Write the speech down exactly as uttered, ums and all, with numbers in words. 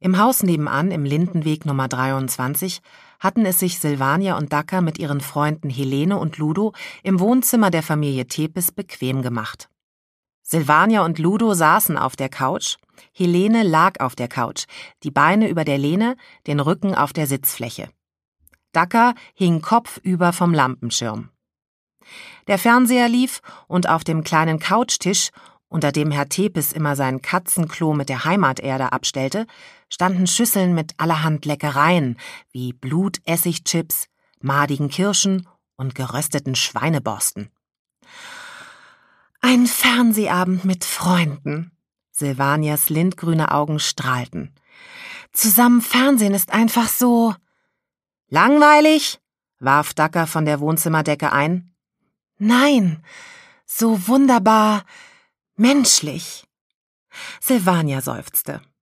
Im Haus nebenan, im Lindenweg Nummer dreiundzwanzig, hatten es sich Silvania und Dacca mit ihren Freunden Helene und Ludo im Wohnzimmer der Familie Tepes bequem gemacht. Silvania und Ludo saßen auf der Couch, Helene lag auf der Couch, die Beine über der Lehne, den Rücken auf der Sitzfläche. Dacca hing kopfüber vom Lampenschirm. Der Fernseher lief und auf dem kleinen Couchtisch, unter dem Herr Tepes immer sein Katzenklo mit der Heimaterde abstellte, standen Schüsseln mit allerhand Leckereien wie Blutessigchips, madigen Kirschen und gerösteten Schweineborsten. Ein Fernsehabend mit Freunden. Silvanias lindgrüne Augen strahlten. Zusammen Fernsehen ist einfach so... Langweilig? Warf Dacca von der Wohnzimmerdecke ein. Nein, so wunderbar menschlich. Silvania seufzte.